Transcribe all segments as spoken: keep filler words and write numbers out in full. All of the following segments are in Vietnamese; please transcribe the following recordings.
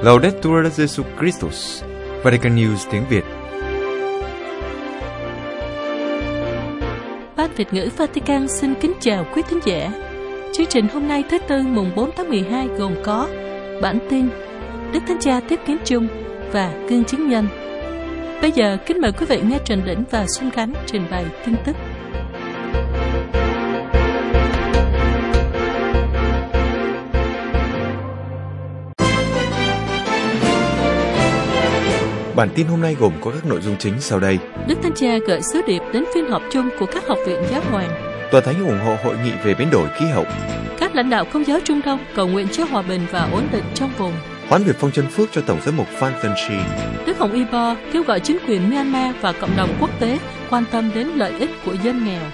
Laudetur Jesus Christus, Vatican News tiếng Việt. Ban Việt ngữ Vatican xin kính chào quý thính giả. Chương trình hôm nay thứ Tư mùng bốn tháng mười hai gồm có bản tin Đức Thánh Cha tiếp kiến chung và gương chứng nhân. Bây giờ kính mời quý vị nghe Trần Đỉnh và Xuân Khánh trình bày tin tức. Bản tin hôm nay gồm có các nội dung chính sau đây. Đức Thánh Cha gửi sứ điệp đến phiên họp chung của các học viện giáo hoàng. Tòa Thánh ủng hộ hội nghị về biến đổi khí hậu. Các lãnh đạo Công giáo Trung Đông cầu nguyện cho hòa bình và ổn định trong vùng. Hoán việc phong chân phước cho Tổng giám mục Phan Tân Tri. Đức Hồng Y Bo kêu gọi chính quyền Myanmar và cộng đồng quốc tế quan tâm đến lợi ích của dân nghèo.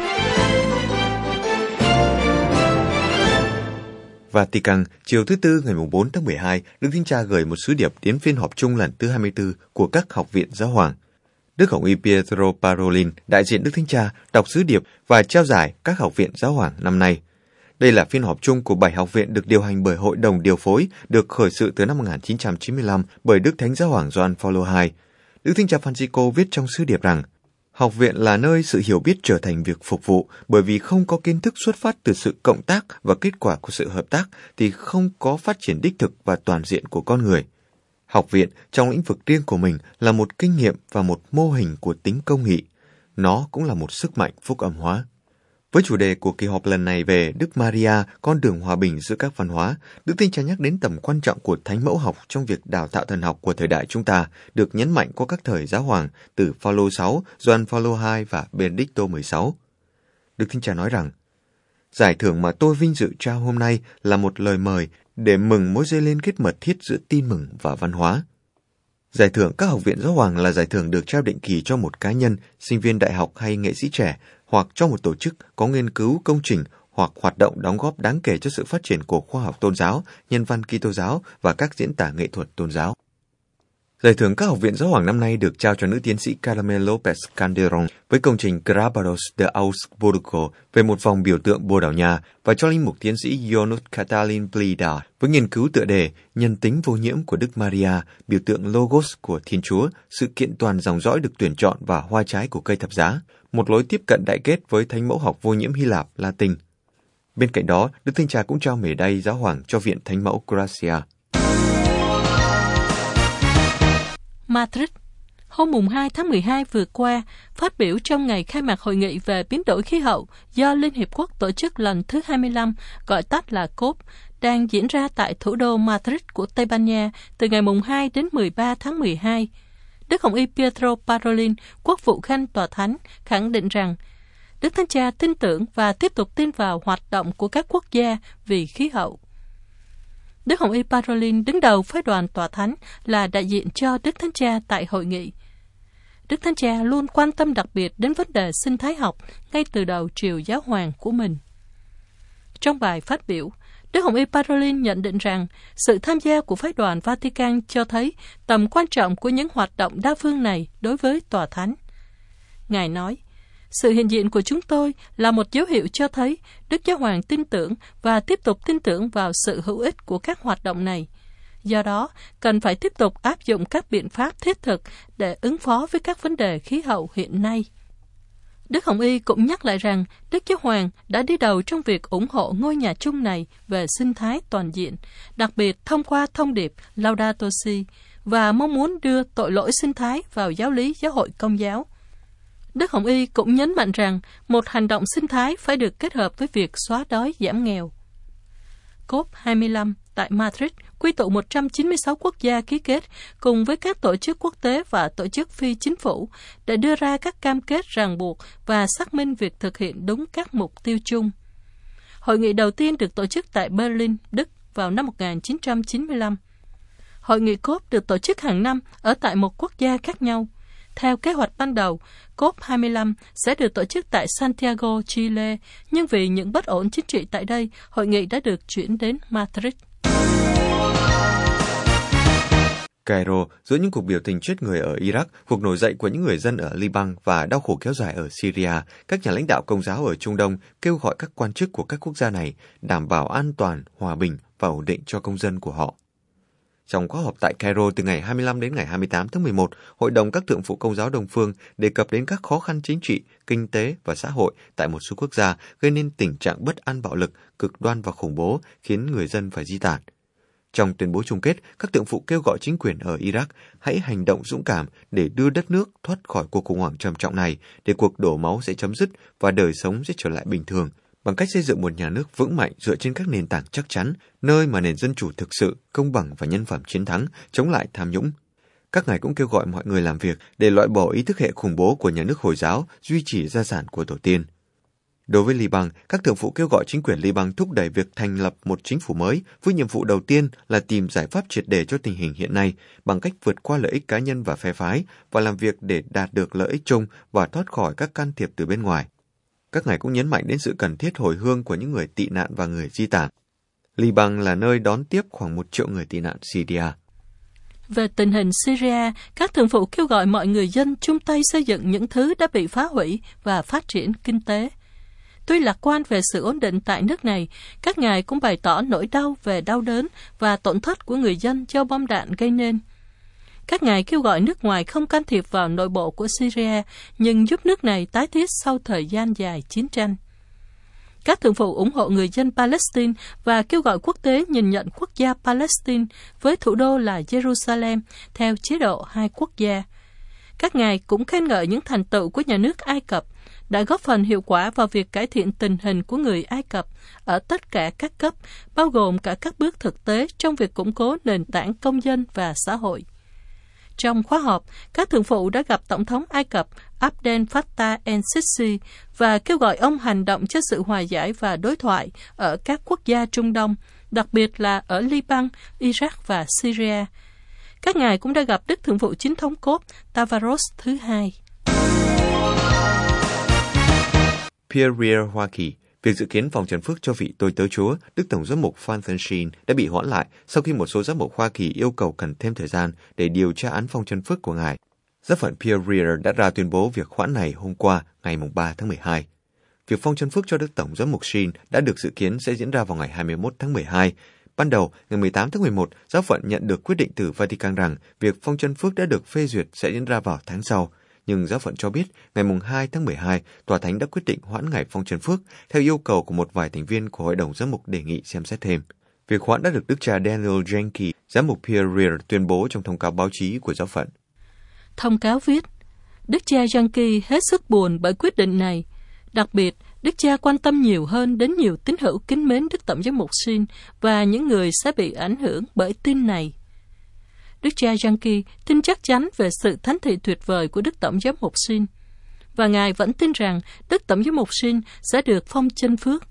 Vatican, chiều thứ Tư ngày bốn tháng mười hai, Đức Thánh Cha gửi một sứ điệp đến phiên họp chung lần thứ hai mươi tư của các học viện giáo hoàng. Đức Hồng Y Pietro Parolin, đại diện Đức Thánh Cha, đọc sứ điệp và trao giải các học viện giáo hoàng năm nay. Đây là phiên họp chung của bảy học viện được điều hành bởi Hội đồng điều phối, được khởi sự từ năm một nghìn chín trăm chín mươi lăm bởi Đức Thánh Giáo hoàng Gioan Phaolô đệ nhị. Đức Thánh Cha Francisco viết trong sứ điệp rằng, học viện là nơi sự hiểu biết trở thành việc phục vụ, bởi vì không có kiến thức xuất phát từ sự cộng tác và kết quả của sự hợp tác thì không có phát triển đích thực và toàn diện của con người. Học viện trong lĩnh vực riêng của mình là một kinh nghiệm và một mô hình của tính công nghị. Nó cũng là một sức mạnh phúc âm hóa. Với chủ đề của kỳ họp lần này về Đức Maria, con đường hòa bình giữa các văn hóa, Đức Thánh Cha nhắc đến tầm quan trọng của thánh mẫu học trong việc đào tạo thần học của thời đại chúng ta, được nhấn mạnh qua các thời giáo hoàng từ Phaolô đệ nhị, Gioan Phaolô đệ nhị và Benedicto mười sáu. Đức Thánh Cha nói rằng, giải thưởng mà tôi vinh dự trao hôm nay là một lời mời để mừng mối dây liên kết mật thiết giữa tin mừng và văn hóa. Giải thưởng các học viện giáo hoàng là giải thưởng được trao định kỳ cho một cá nhân, sinh viên đại học hay nghệ sĩ trẻ, hoặc cho một tổ chức có nghiên cứu công trình hoặc hoạt động đóng góp đáng kể cho sự phát triển của khoa học tôn giáo, nhân văn Kitô giáo và các diễn tả nghệ thuật tôn giáo. Giải thưởng các học viện giáo hoàng năm nay được trao cho nữ tiến sĩ Carmen López Calderón với công trình Grabados de Augsburgo về một vòng biểu tượng Bồ Đào Nha và cho linh mục tiến sĩ Ionuț Cătălin Blida với nghiên cứu tựa đề Nhân tính vô nhiễm của Đức Maria, biểu tượng Logos của Thiên Chúa, sự kiện toàn dòng dõi được tuyển chọn và hoa trái của cây thập giá, một lối tiếp cận đại kết với thánh mẫu học vô nhiễm Hy Lạp, Latin. Bên cạnh đó, Đức Thánh Cha cũng trao mề đay giáo hoàng cho Viện Thánh mẫu Gracia. Madrid, hôm mùng hai tháng mười hai vừa qua, phát biểu trong ngày khai mạc hội nghị về biến đổi khí hậu do Liên Hiệp Quốc tổ chức lần thứ hai mươi lăm, gọi tắt là COP, đang diễn ra tại thủ đô Madrid của Tây Ban Nha từ ngày mùng hai đến mười ba tháng mười hai. Đức Hồng Y Pietro Parolin, quốc vụ khanh tòa thánh, khẳng định rằng Đức Thánh Cha tin tưởng và tiếp tục tin vào hoạt động của các quốc gia vì khí hậu. Đức Hồng Y Parolin đứng đầu phái đoàn tòa thánh là đại diện cho Đức Thánh Cha tại hội nghị. Đức Thánh Cha luôn quan tâm đặc biệt đến vấn đề sinh thái học ngay từ đầu triều giáo hoàng của mình. Trong bài phát biểu, Đức Hồng Y Parolin nhận định rằng sự tham gia của phái đoàn Vatican cho thấy tầm quan trọng của những hoạt động đa phương này đối với tòa thánh. Ngài nói, sự hiện diện của chúng tôi là một dấu hiệu cho thấy Đức Giáo Hoàng tin tưởng và tiếp tục tin tưởng vào sự hữu ích của các hoạt động này. Do đó, cần phải tiếp tục áp dụng các biện pháp thiết thực để ứng phó với các vấn đề khí hậu hiện nay. Đức Hồng Y cũng nhắc lại rằng Đức Giáo Hoàng đã đi đầu trong việc ủng hộ ngôi nhà chung này về sinh thái toàn diện, đặc biệt thông qua thông điệp Laudato Si, và mong muốn đưa tội lỗi sinh thái vào giáo lý giáo hội Công giáo. Đức Hồng Y cũng nhấn mạnh rằng một hành động sinh thái phải được kết hợp với việc xóa đói giảm nghèo. COP hai mươi lăm tại Madrid quy tụ một trăm chín mươi sáu quốc gia ký kết cùng với các tổ chức quốc tế và tổ chức phi chính phủ để đưa ra các cam kết ràng buộc và xác minh việc thực hiện đúng các mục tiêu chung. Hội nghị đầu tiên được tổ chức tại Berlin, Đức vào năm một nghìn chín trăm chín mươi lăm. Hội nghị COP được tổ chức hàng năm ở tại một quốc gia khác nhau. Theo kế hoạch ban đầu, COP hai mươi lăm sẽ được tổ chức tại Santiago, Chile, nhưng vì những bất ổn chính trị tại đây, hội nghị đã được chuyển đến Madrid. Cairo, giữa những cuộc biểu tình chết người ở Iraq, cuộc nổi dậy của những người dân ở Liban và đau khổ kéo dài ở Syria, các nhà lãnh đạo Công giáo ở Trung Đông kêu gọi các quan chức của các quốc gia này đảm bảo an toàn, hòa bình và ổn định cho công dân của họ. Trong khóa họp tại Cairo từ ngày hai mươi lăm đến ngày hai mươi tám tháng mười một, Hội đồng các thượng phụ Công giáo Đông phương đề cập đến các khó khăn chính trị, kinh tế và xã hội tại một số quốc gia gây nên tình trạng bất an bạo lực, cực đoan và khủng bố khiến người dân phải di tản. Trong tuyên bố chung kết, các thượng phụ kêu gọi chính quyền ở Iraq hãy hành động dũng cảm để đưa đất nước thoát khỏi cuộc khủng hoảng trầm trọng này, để cuộc đổ máu sẽ chấm dứt và đời sống sẽ trở lại bình thường, bằng cách xây dựng một nhà nước vững mạnh dựa trên các nền tảng chắc chắn, nơi mà nền dân chủ thực sự, công bằng và nhân phẩm chiến thắng, chống lại tham nhũng. Các ngài cũng kêu gọi mọi người làm việc để loại bỏ ý thức hệ khủng bố của nhà nước Hồi giáo, duy trì gia sản của tổ tiên. Đối với Liban, các thượng phụ kêu gọi chính quyền Liban thúc đẩy việc thành lập một chính phủ mới, với nhiệm vụ đầu tiên là tìm giải pháp triệt để cho tình hình hiện nay bằng cách vượt qua lợi ích cá nhân và phe phái và làm việc để đạt được lợi ích chung và thoát khỏi các can thiệp từ bên ngoài. Các ngài cũng nhấn mạnh đến sự cần thiết hồi hương của những người tị nạn và người di tản. Liban là nơi đón tiếp khoảng một triệu người tị nạn Syria. Về tình hình Syria, các thượng phụ kêu gọi mọi người dân chung tay xây dựng những thứ đã bị phá hủy và phát triển kinh tế. Tuy lạc quan về sự ổn định tại nước này, các ngài cũng bày tỏ nỗi đau về đau đớn và tổn thất của người dân do bom đạn gây nên. Các ngài kêu gọi nước ngoài không can thiệp vào nội bộ của Syria, nhưng giúp nước này tái thiết sau thời gian dài chiến tranh. Các thượng phụ ủng hộ người dân Palestine và kêu gọi quốc tế nhìn nhận quốc gia Palestine với thủ đô là Jerusalem theo chế độ hai quốc gia. Các ngài cũng khen ngợi những thành tựu của nhà nước Ai Cập đã góp phần hiệu quả vào việc cải thiện tình hình của người Ai Cập ở tất cả các cấp, bao gồm cả các bước thực tế trong việc củng cố nền tảng công dân và xã hội. Trong khóa họp, các thượng phụ đã gặp Tổng thống Ai Cập Abdel Fattah el-Sisi và kêu gọi ông hành động cho sự hòa giải và đối thoại ở các quốc gia Trung Đông, đặc biệt là ở Liban, Iraq và Syria. Các ngài cũng đã gặp Đức Thượng phụ Chính thống Cốp Tavaros thứ hai. Pierre Rier, Hoa Kỳ. Việc dự kiến vòng trần phước cho vị tôi tớ Chúa, Đức Tổng giám mục Francis Sheen đã bị hoãn lại sau khi một số giám mục Hoa Kỳ yêu cầu cần thêm thời gian để điều tra án phong trần phước của ngài. Giáo phận Pierre Rier đã ra tuyên bố việc hoãn này hôm qua, ngày ba tháng mười hai. Việc phong trần phước cho Đức Tổng giám mục Sheen đã được dự kiến sẽ diễn ra vào ngày hai mươi mốt tháng mười hai. Ban đầu, ngày mười tám tháng mười một, giáo phận nhận được quyết định từ Vatican rằng việc phong trần phước đã được phê duyệt sẽ diễn ra vào tháng sau. Nhưng giáo phận cho biết, ngày hai tháng mười hai, Tòa Thánh đã quyết định hoãn ngày phong trần phước theo yêu cầu của một vài thành viên của Hội đồng Giám mục đề nghị xem xét thêm. Việc hoãn đã được Đức cha Daniel Jenky, giám mục Pierre Rier tuyên bố trong thông cáo báo chí của giáo phận. Thông cáo viết, Đức cha Jenky hết sức buồn bởi quyết định này. Đặc biệt, Đức cha quan tâm nhiều hơn đến nhiều tín hữu kính mến Đức Tổng giám mục Sheen và những người sẽ bị ảnh hưởng bởi tin này. Đức cha Jenky tin chắc chắn về sự thánh thị tuyệt vời của Đức Tổng giám mục Sheen, và ngài vẫn tin rằng Đức Tổng giám mục Sheen sẽ được phong chân phước.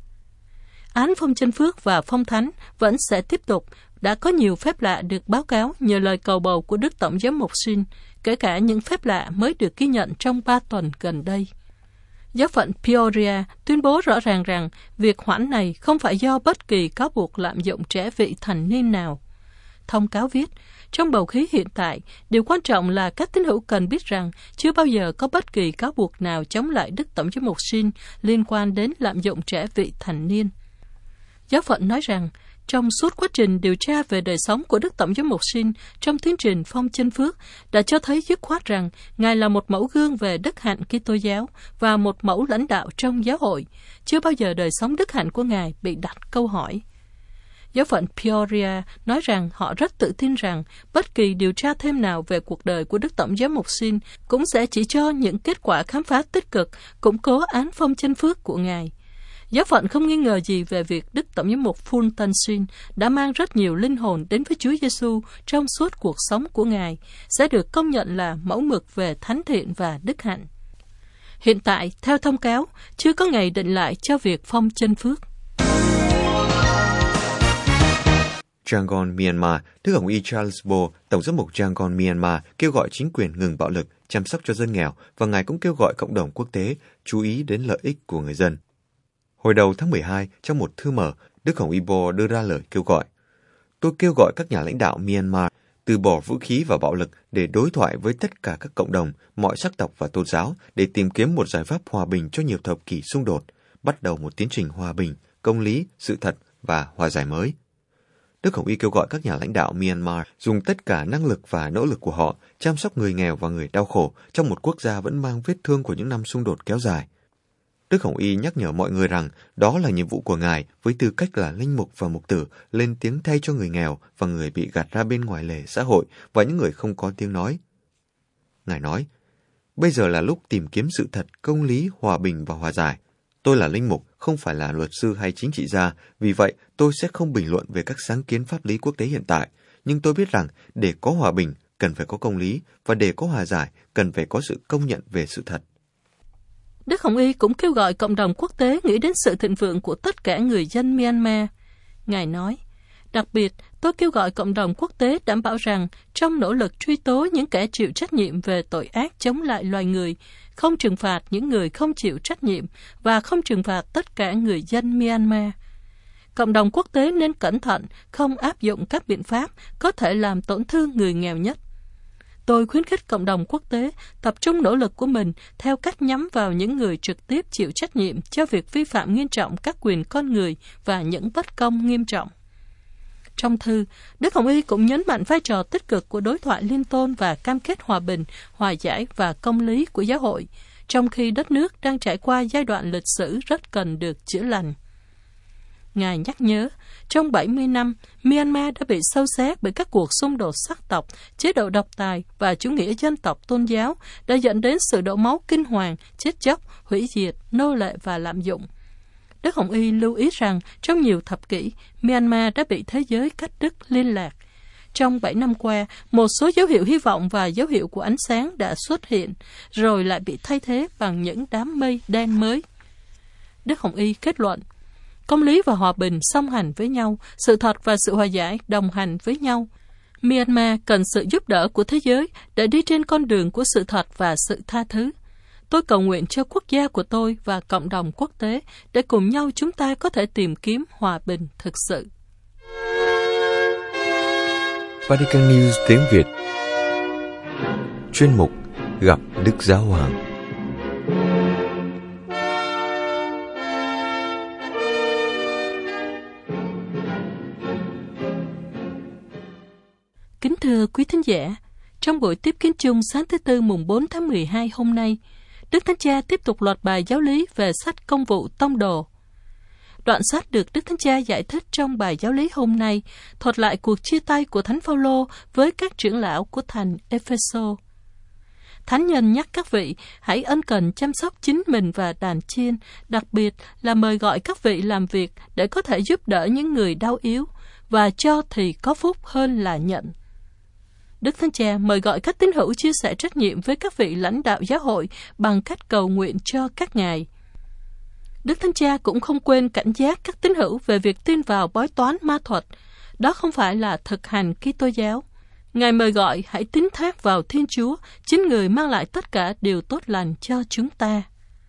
Án phong chân phước và phong thánh vẫn sẽ tiếp tục. Đã có nhiều phép lạ được báo cáo nhờ lời cầu bầu của Đức Tổng giám mục Sheen, kể cả những phép lạ mới được ghi nhận trong ba tuần gần đây. Giáo phận Peoria tuyên bố rõ ràng rằng việc hoãn này không phải do bất kỳ cáo buộc lạm dụng trẻ vị thành niên nào. Thông cáo viết, trong bầu khí hiện tại, điều quan trọng là các tín hữu cần biết rằng chưa bao giờ có bất kỳ cáo buộc nào chống lại Đức Tổng giám mục Sheen liên quan đến lạm dụng trẻ vị thành niên. Giáo phận nói rằng, trong suốt quá trình điều tra về đời sống của Đức Tổng giám mục Sheen trong tiến trình phong chân phước đã cho thấy dứt khoát rằng ngài là một mẫu gương về đức hạnh Kitô giáo và một mẫu lãnh đạo trong giáo hội. Chưa bao giờ đời sống đức hạnh của ngài bị đặt câu hỏi. Giáo phận Peoria nói rằng họ rất tự tin rằng bất kỳ điều tra thêm nào về cuộc đời của Đức Tổng giám mục Sheen cũng sẽ chỉ cho những kết quả khám phá tích cực, củng cố án phong chân phước của ngài. Giáo phận không nghi ngờ gì về việc Đức Tổng giám mục Fulton Sheen đã mang rất nhiều linh hồn đến với Chúa Giêsu trong suốt cuộc sống của ngài, sẽ được công nhận là mẫu mực về thánh thiện và đức hạnh. Hiện tại, theo thông cáo, chưa có ngày định lại cho việc phong chân phước. Yangon, Myanmar, Đức Hồng y Charles Bo, Tổng giám mục Yangon, Myanmar, kêu gọi chính quyền ngừng bạo lực, chăm sóc cho dân nghèo, và ngài cũng kêu gọi cộng đồng quốc tế chú ý đến lợi ích của người dân. Hồi đầu tháng mười hai, trong một thư mở, Đức Hồng y Bo đưa ra lời kêu gọi. Tôi kêu gọi các nhà lãnh đạo Myanmar từ bỏ vũ khí và bạo lực để đối thoại với tất cả các cộng đồng, mọi sắc tộc và tôn giáo để tìm kiếm một giải pháp hòa bình cho nhiều thập kỷ xung đột, bắt đầu một tiến trình hòa bình, công lý, sự thật và hòa giải mới. Đức Hồng Y kêu gọi các nhà lãnh đạo Myanmar dùng tất cả năng lực và nỗ lực của họ chăm sóc người nghèo và người đau khổ trong một quốc gia vẫn mang vết thương của những năm xung đột kéo dài. Đức Hồng Y nhắc nhở mọi người rằng đó là nhiệm vụ của Ngài với tư cách là linh mục và mục tử lên tiếng thay cho người nghèo và người bị gạt ra bên ngoài lề xã hội và những người không có tiếng nói. Ngài nói, bây giờ là lúc tìm kiếm sự thật, công lý, hòa bình và hòa giải. Tôi là linh mục, không phải là luật sư hay chính trị gia, vì vậy tôi sẽ không bình luận về các sáng kiến pháp lý quốc tế hiện tại. Nhưng tôi biết rằng để có hòa bình, cần phải có công lý, và để có hòa giải, cần phải có sự công nhận về sự thật. Đức Hồng Y cũng kêu gọi cộng đồng quốc tế nghĩ đến sự thịnh vượng của tất cả người dân Myanmar. Ngài nói, đặc biệt, tôi kêu gọi cộng đồng quốc tế đảm bảo rằng trong nỗ lực truy tố những kẻ chịu trách nhiệm về tội ác chống lại loài người, không trừng phạt những người không chịu trách nhiệm và không trừng phạt tất cả người dân Myanmar. Cộng đồng quốc tế nên cẩn thận, không áp dụng các biện pháp có thể làm tổn thương người nghèo nhất. Tôi khuyến khích cộng đồng quốc tế tập trung nỗ lực của mình theo cách nhắm vào những người trực tiếp chịu trách nhiệm cho việc vi phạm nghiêm trọng các quyền con người và những bất công nghiêm trọng. Trong thư, Đức Hồng Y cũng nhấn mạnh vai trò tích cực của đối thoại liên tôn và cam kết hòa bình, hòa giải và công lý của giáo hội, trong khi đất nước đang trải qua giai đoạn lịch sử rất cần được chữa lành. Ngài nhắc nhớ, trong bảy mươi năm, Myanmar đã bị xâu xé bởi các cuộc xung đột sắc tộc, chế độ độc tài và chủ nghĩa dân tộc tôn giáo đã dẫn đến sự đổ máu kinh hoàng, chết chóc, hủy diệt, nô lệ và lạm dụng. Đức Hồng Y lưu ý rằng trong nhiều thập kỷ, Myanmar đã bị thế giới cắt đứt liên lạc. Trong bảy năm qua, một số dấu hiệu hy vọng và dấu hiệu của ánh sáng đã xuất hiện, rồi lại bị thay thế bằng những đám mây đen mới. Đức Hồng Y kết luận, công lý và hòa bình song hành với nhau, sự thật và sự hòa giải đồng hành với nhau. Myanmar cần sự giúp đỡ của thế giới để đi trên con đường của sự thật và sự tha thứ. Tôi cầu nguyện cho quốc gia của tôi và cộng đồng quốc tế để cùng nhau chúng ta có thể tìm kiếm hòa bình thực sự. Vatican News tiếng Việt. Chuyên mục Gặp Đức Giáo Hoàng. Kính thưa quý thính giả, trong buổi tiếp kiến chung sáng thứ Tư mùng bốn tháng mười hai hôm nay, Đức Thánh Cha tiếp tục loạt bài giáo lý về sách Công vụ Tông đồ. Đoạn sách được Đức Thánh Cha giải thích trong bài giáo lý hôm nay thuật lại cuộc chia tay của Thánh Phaolô với các trưởng lão của thành Epheso. Thánh nhân nhắc các vị hãy ân cần chăm sóc chính mình và đàn chiên, đặc biệt là mời gọi các vị làm việc để có thể giúp đỡ những người đau yếu, và cho thì có phúc hơn là nhận. Đức Thánh Cha mời gọi các tín hữu chia sẻ trách nhiệm với các vị lãnh đạo giáo hội bằng cách cầu nguyện cho các ngài. Đức Thánh Cha cũng không quên cảnh giác các tín hữu về việc tin vào bói toán ma thuật. Đó không phải là thực hành Kitô giáo. Ngài mời gọi hãy tín thác vào Thiên Chúa, chính người mang lại tất cả điều tốt lành cho chúng ta.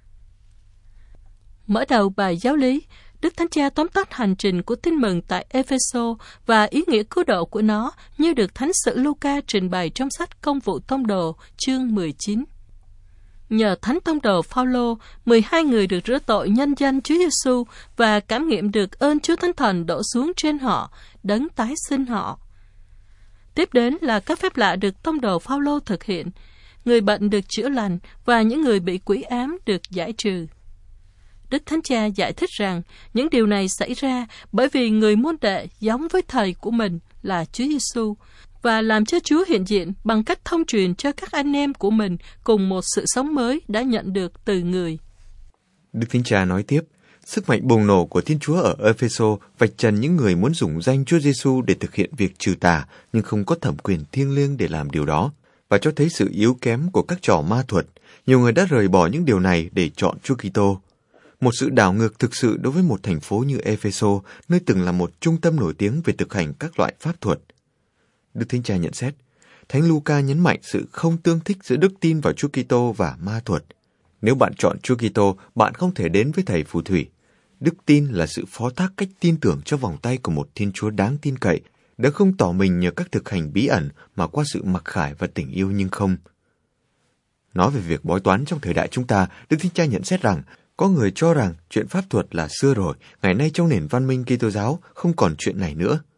Mở đầu bài giáo lý, Đức Thánh Cha tóm tắt hành trình của tin mừng tại Epheso và ý nghĩa cứu độ của nó như được Thánh sử Luca trình bày trong sách Công vụ Tông đồ chương mười chín. Nhờ Thánh Tông đồ Phaolô, mười hai người được rửa tội nhân danh Chúa Giêsu và cảm nghiệm được ơn Chúa Thánh Thần đổ xuống trên họ, đấng tái sinh họ. Tiếp đến là các phép lạ được Tông đồ Phaolô thực hiện, người bệnh được chữa lành và những người bị quỷ ám được giải trừ. Đức Thánh Cha giải thích rằng những điều này xảy ra bởi vì người môn đệ giống với thầy của mình là Chúa Giêsu và làm cho Chúa hiện diện bằng cách thông truyền cho các anh em của mình cùng một sự sống mới đã nhận được từ người. Đức Thánh Cha nói tiếp, sức mạnh bùng nổ của Thiên Chúa ở Epheso vạch trần những người muốn dùng danh Chúa Giêsu để thực hiện việc trừ tà nhưng không có thẩm quyền thiêng liêng để làm điều đó, và cho thấy sự yếu kém của các trò ma thuật. Nhiều người đã rời bỏ những điều này để chọn Chúa Kitô. Một sự đảo ngược thực sự đối với một thành phố như Epheso, nơi từng là một trung tâm nổi tiếng về thực hành các loại pháp thuật. Đức Thánh Cha nhận xét, Thánh Luca nhấn mạnh sự không tương thích giữa đức tin vào Chúa Kitô và ma thuật. Nếu bạn chọn Chúa Kitô, bạn không thể đến với thầy phù thủy. Đức tin là sự phó thác cách tin tưởng cho vòng tay của một Thiên Chúa đáng tin cậy, đã không tỏ mình nhờ các thực hành bí ẩn mà qua sự mặc khải và tình yêu nhưng không. Nói về việc bói toán trong thời đại chúng ta, Đức Thánh Cha nhận xét rằng có người cho rằng chuyện pháp thuật là xưa rồi, ngày nay trong nền văn minh Kitô giáo không còn chuyện này nữa.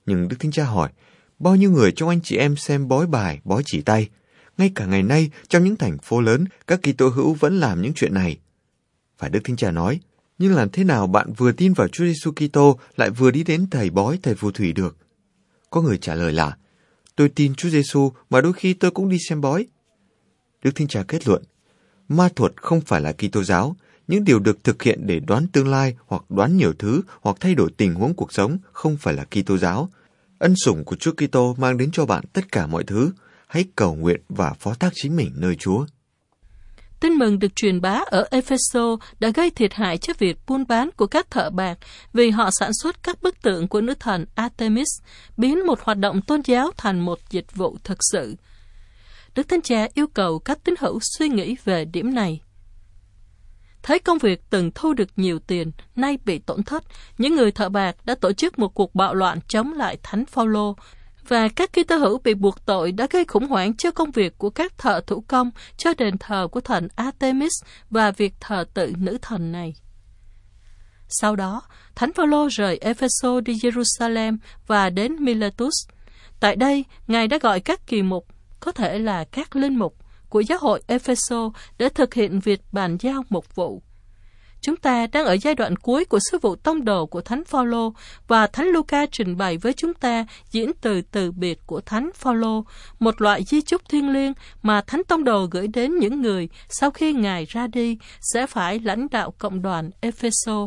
Nhưng Đức Thánh Cha hỏi, bao nhiêu người trong anh chị em xem bói bài, bói chỉ tay? Ngay cả ngày nay, trong những thành phố lớn, các Kitô hữu vẫn làm những chuyện này. Và Đức Thánh Cha nói, nhưng làm thế nào bạn vừa tin vào Chúa Giêsu Kitô lại vừa đi đến thầy bói, thầy phù thủy được? Có người trả lời là, tôi tin Chúa Giêsu mà đôi khi tôi cũng đi xem bói. Đức Thánh Cha kết luận, ma thuật không phải là Kitô giáo. Những điều được thực hiện để đoán tương lai hoặc đoán nhiều thứ hoặc thay đổi tình huống cuộc sống không phải là Kitô giáo. Ân sủng của Chúa Kitô mang đến cho bạn tất cả mọi thứ. Hãy cầu nguyện và phó thác chính mình nơi Chúa. Tin mừng được truyền bá ở Epheso đã gây thiệt hại cho việc buôn bán của các thợ bạc vì họ sản xuất các bức tượng của nữ thần Artemis, biến một hoạt động tôn giáo thành một dịch vụ thực sự. Đức Thánh Cha yêu cầu các tín hữu suy nghĩ về điểm này. Thấy công việc từng thu được nhiều tiền, nay bị tổn thất, những người thợ bạc đã tổ chức một cuộc bạo loạn chống lại Thánh Phaolô, và các Kitô hữu bị buộc tội đã gây khủng hoảng cho công việc của các thợ thủ công, cho đền thờ của thần Artemis và việc thờ tự nữ thần này. Sau đó, Thánh Phaolô rời Epheso đi Jerusalem và đến Miletus. Tại đây, Ngài đã gọi các kỳ mục, có thể là các linh mục, của giáo hội Epheso để thực hiện việc bàn giao mục vụ. Chúng ta đang ở giai đoạn cuối của sứ vụ tông đồ của Thánh Phaolô và Thánh Luca trình bày với chúng ta diễn từ từ biệt của Thánh Phaolô, một loại di chúc thiêng liêng mà Thánh tông đồ gửi đến những người sau khi Ngài ra đi sẽ phải lãnh đạo cộng đoàn Epheso.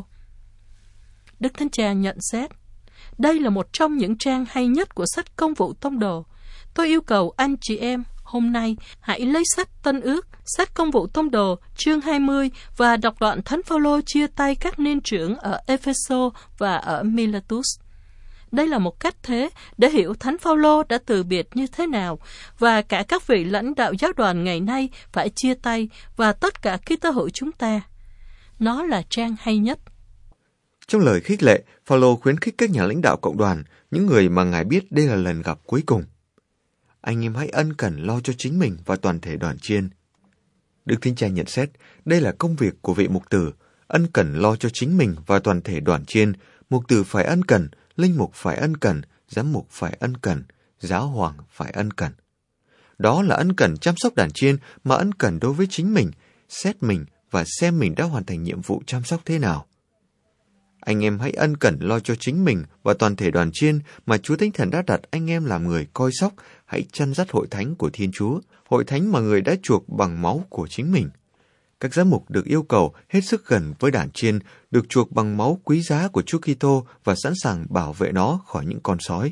Đức Thánh Cha nhận xét, đây là một trong những trang hay nhất của sách Công vụ Tông đồ. Tôi yêu cầu anh chị em hôm nay hãy lấy sách Tân Ước, sách Công vụ Tông đồ chương hai mươi và đọc đoạn Thánh Phaolô chia tay các niên trưởng ở Epheso và ở Miletus. Đây là một cách thế để hiểu Thánh Phaolô đã từ biệt như thế nào, và cả các vị lãnh đạo giáo đoàn ngày nay phải chia tay, và tất cả Kitô hữu chúng ta. Nó là trang hay nhất. Trong lời khích lệ, Phaolô khuyến khích các nhà lãnh đạo cộng đoàn, những người mà Ngài biết đây là lần gặp cuối cùng. Anh em hãy ân cần lo cho chính mình và toàn thể đoàn chiên. Đức Thánh Cha nhận xét, đây là công việc của vị mục tử, ân cần lo cho chính mình và toàn thể đoàn chiên. Mục tử phải ân cần, linh mục phải ân cần, giám mục phải ân cần, giáo hoàng phải ân cần. Đó là ân cần chăm sóc đàn chiên mà ân cần đối với chính mình, xét mình và xem mình đã hoàn thành nhiệm vụ chăm sóc thế nào. Anh em hãy ân cần lo cho chính mình và toàn thể đoàn chiên mà Chúa Thánh Thần đã đặt anh em làm người coi sóc, hãy chăn dắt hội thánh của Thiên Chúa, hội thánh mà người đã chuộc bằng máu của chính mình. Các giám mục được yêu cầu hết sức gần với đàn chiên, được chuộc bằng máu quý giá của Chúa Kitô và sẵn sàng bảo vệ nó khỏi những con sói.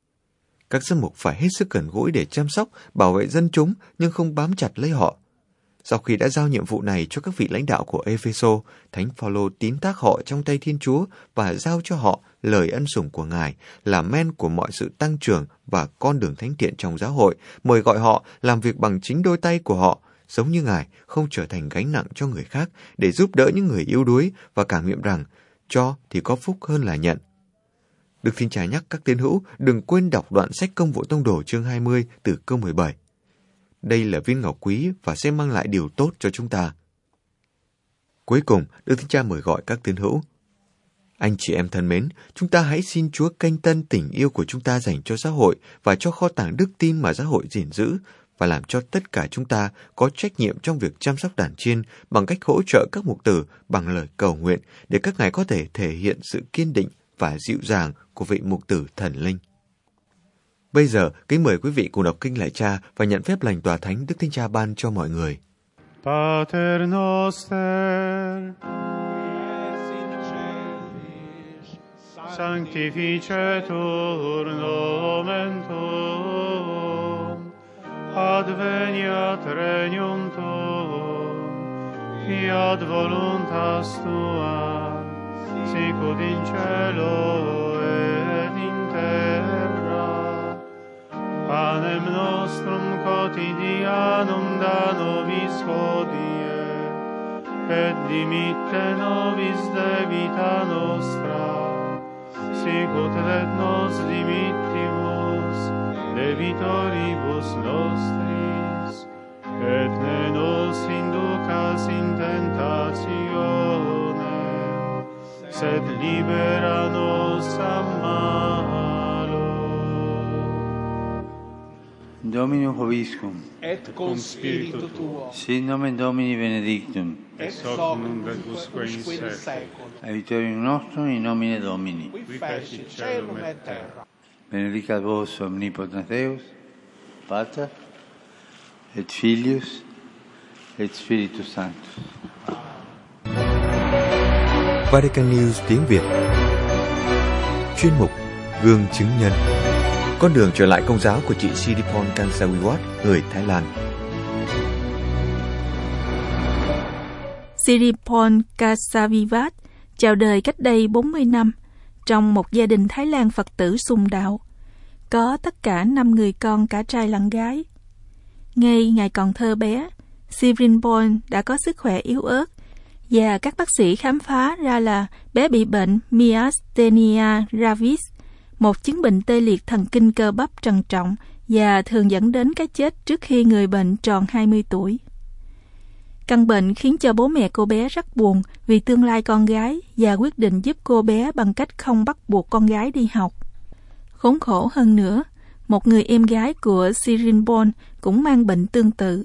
Các giám mục phải hết sức gần gũi để chăm sóc, bảo vệ dân chúng nhưng không bám chặt lấy họ. Sau khi đã giao nhiệm vụ này cho các vị lãnh đạo của Epheso, Thánh Phaolô tín thác họ trong tay Thiên Chúa và giao cho họ lời ân sủng của Ngài là men của mọi sự tăng trưởng và con đường thánh thiện trong giáo hội, mời gọi họ làm việc bằng chính đôi tay của họ, giống như Ngài không trở thành gánh nặng cho người khác, để giúp đỡ những người yếu đuối và cảm nghiệm rằng cho thì có phúc hơn là nhận. Đức Thánh Cha nhắc các tín hữu đừng quên đọc đoạn sách Công vụ Tông đồ chương hai mươi từ câu mười bảy. Đây là viên ngọc quý và sẽ mang lại điều tốt cho chúng ta. Cuối cùng, Đức Thánh Cha mời gọi các tín hữu. Anh chị em thân mến, chúng ta hãy xin Chúa canh tân tình yêu của chúng ta dành cho xã hội và cho kho tàng đức tin mà xã hội gìn giữ, và làm cho tất cả chúng ta có trách nhiệm trong việc chăm sóc đàn chiên bằng cách hỗ trợ các mục tử bằng lời cầu nguyện để các ngài có thể thể hiện sự kiên định và dịu dàng của vị mục tử thần linh. Bây giờ, kính mời quý vị cùng đọc kinh lạy Cha và nhận phép lành tòa thánh Đức Thánh Cha ban cho mọi người. Pater noster, sanctificetur nomen tuum, adveniat regnum tuum, fiat voluntas tua, sicut in cielo et in terra. Panem nostrum quotidianum da nobis hodie, et dimitte nobis debita nostra, sicut et nos dimittimus debitoribus nostris, et ne nos inducas in tentationem, sed libera nos a malo. Dominum Hoviscum, et cum spiritu tuo, sit nomen Domini benedictum, ex hoc nunc et usque in seculum, aiutorium nostrum in nomine Domini, qui fecit caelum et terra. benedicat vos omnipotens Deus, Pater, et Filius, et Spiritus Sanctus. Vatican News tiếng Việt. Chuyên mục Gương chứng nhân. Con đường trở lại công giáo của chị Siripon Kansawiwat, người Thái Lan. Siripon Kansawiwat chào đời cách đây bốn mươi năm trong một gia đình Thái Lan Phật tử sùng đạo, có tất cả năm người con cả trai lẫn gái. Ngay ngày còn thơ bé, Siripon đã có sức khỏe yếu ớt và các bác sĩ khám phá ra là bé bị bệnh myasthenia gravis, một chứng bệnh tê liệt thần kinh cơ bắp trầm trọng và thường dẫn đến cái chết trước khi người bệnh tròn hai mươi tuổi. Căn bệnh khiến cho bố mẹ cô bé rất buồn vì tương lai con gái và quyết định giúp cô bé bằng cách không bắt buộc con gái đi học. Khốn khổ hơn nữa, một người em gái của Siripon cũng mang bệnh tương tự.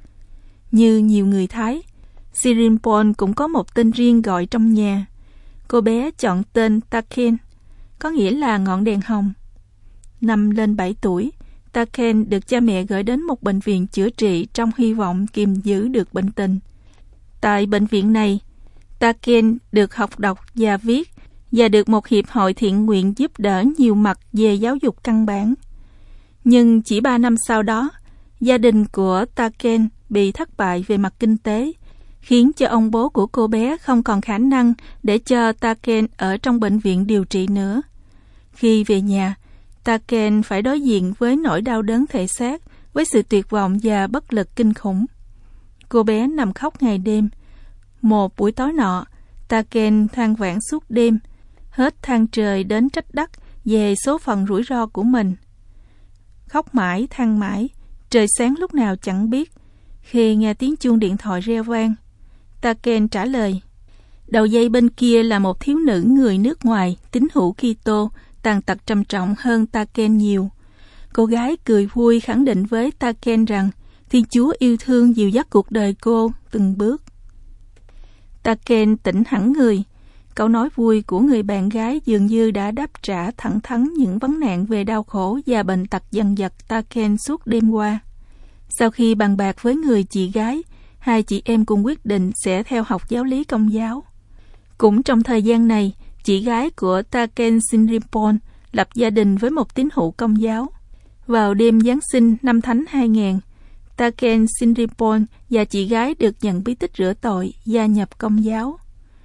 Như nhiều người Thái, Siripon cũng có một tên riêng gọi trong nhà. Cô bé chọn tên Taken, có nghĩa là ngọn đèn hồng. Năm lên bảy tuổi, Taken được cha mẹ gửi đến một bệnh viện chữa trị trong hy vọng kiềm giữ được bệnh tình. Tại bệnh viện này, Taken được học đọc và viết và được một hiệp hội thiện nguyện giúp đỡ nhiều mặt về giáo dục căn bản. Nhưng chỉ ba năm sau đó, gia đình của Taken bị thất bại về mặt kinh tế, khiến cho ông bố của cô bé không còn khả năng để cho Taken ở trong bệnh viện điều trị nữa. Khi về nhà, Taken phải đối diện với nỗi đau đớn thể xác, với sự tuyệt vọng và bất lực kinh khủng. Cô bé nằm khóc ngày đêm. Một buổi tối nọ, Taken than vãn suốt đêm, hết than trời đến trách đất về số phận rủi ro của mình. Khóc mãi, than mãi, trời sáng lúc nào chẳng biết. Khi nghe tiếng chuông điện thoại reo vang, Taken trả lời. Đầu dây bên kia là một thiếu nữ người nước ngoài, tín hữu Kitô, tàn tật trầm trọng hơn Taken nhiều. Cô gái cười vui khẳng định với Taken rằng Thiên Chúa yêu thương dìu dắt cuộc đời cô từng bước. Taken tỉnh hẳn người. Câu nói vui của người bạn gái dường như đã đáp trả thẳng thắn những vấn nạn về đau khổ và bệnh tật dằn vặt Taken suốt đêm qua. Sau khi bàn bạc với người chị gái, hai chị em cùng quyết định sẽ theo học giáo lý Công giáo. Cũng trong thời gian này, chị gái của Taken Siripon lập gia đình với một tín hữu Công giáo. Vào đêm Giáng sinh năm Thánh hai nghìn, Taken Siripon và chị gái được nhận bí tích rửa tội, gia nhập Công giáo.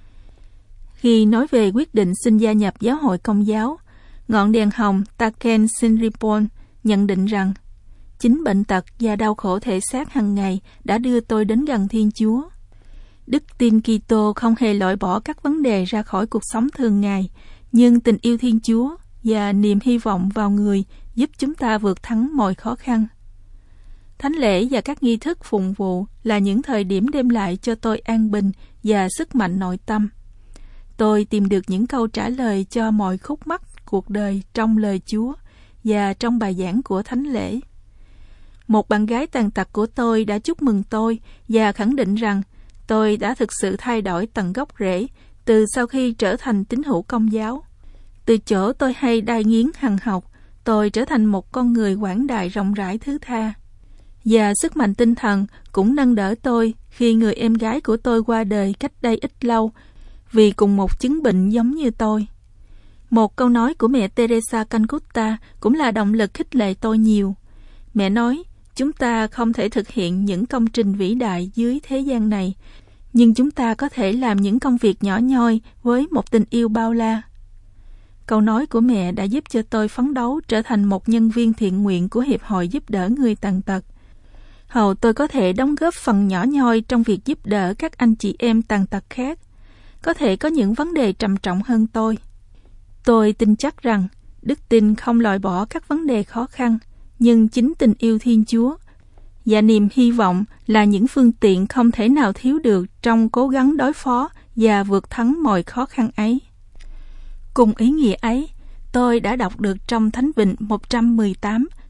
Khi nói về quyết định xin gia nhập giáo hội Công giáo, ngọn đèn hồng Taken Siripon nhận định rằng chính bệnh tật và đau khổ thể xác hàng ngày đã đưa tôi đến gần Thiên Chúa. Đức tin Kitô không hề loại bỏ các vấn đề ra khỏi cuộc sống thường ngày, nhưng tình yêu Thiên Chúa và niềm hy vọng vào người giúp chúng ta vượt thắng mọi khó khăn. Thánh lễ và các nghi thức phụng vụ là những thời điểm đem lại cho tôi an bình và sức mạnh nội tâm. Tôi tìm được những câu trả lời cho mọi khúc mắc cuộc đời trong lời Chúa và trong bài giảng của thánh lễ. Một bạn gái tàn tật của tôi đã chúc mừng tôi và khẳng định rằng tôi đã thực sự thay đổi tận gốc rễ từ sau khi trở thành tín hữu Công giáo. Từ chỗ tôi hay đai nghiến hằng học, tôi trở thành một con người quảng đại rộng rãi thứ tha. Và sức mạnh tinh thần cũng nâng đỡ tôi khi người em gái của tôi qua đời cách đây ít lâu vì cùng một chứng bệnh giống như tôi. Một câu nói của mẹ Teresa Calcutta cũng là động lực khích lệ tôi nhiều. Mẹ nói, chúng ta không thể thực hiện những công trình vĩ đại dưới thế gian này, nhưng chúng ta có thể làm những công việc nhỏ nhoi với một tình yêu bao la. Câu nói của mẹ đã giúp cho tôi phấn đấu trở thành một nhân viên thiện nguyện của Hiệp hội giúp đỡ người tàn tật. Hầu tôi có thể đóng góp phần nhỏ nhoi trong việc giúp đỡ các anh chị em tàn tật khác, có thể có những vấn đề trầm trọng hơn tôi. Tôi tin chắc rằng đức tin không loại bỏ các vấn đề khó khăn, nhưng chính tình yêu Thiên Chúa và niềm hy vọng là những phương tiện không thể nào thiếu được trong cố gắng đối phó và vượt thắng mọi khó khăn ấy. Cùng ý nghĩa ấy, tôi đã đọc được trong Thánh Vịnh một trăm mười tám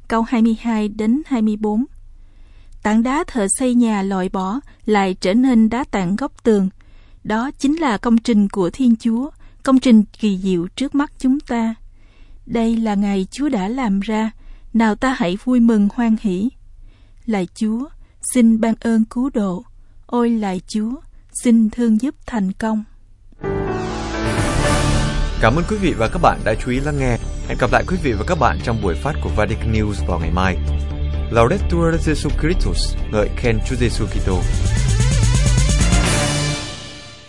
câu hai mươi hai đến hai mươi bốn. Tảng đá thợ xây nhà loại bỏ lại trở nên đá tảng góc tường. Đó chính là công trình của Thiên Chúa, công trình kỳ diệu trước mắt chúng ta. Đây là ngày Chúa đã làm ra, nào ta hãy vui mừng hoan hỉ. Lạy Chúa, xin ban ơn cứu độ. Ôi lạy Chúa, xin thương giúp thành công. Cảm ơn quý vị và các bạn đã chú ý lắng nghe. Hẹn gặp lại quý vị và các bạn trong buổi phát của Vatican News vào ngày mai. Laudetur Jesu Christus, ngợi khen Chúa Giêsu Kitô.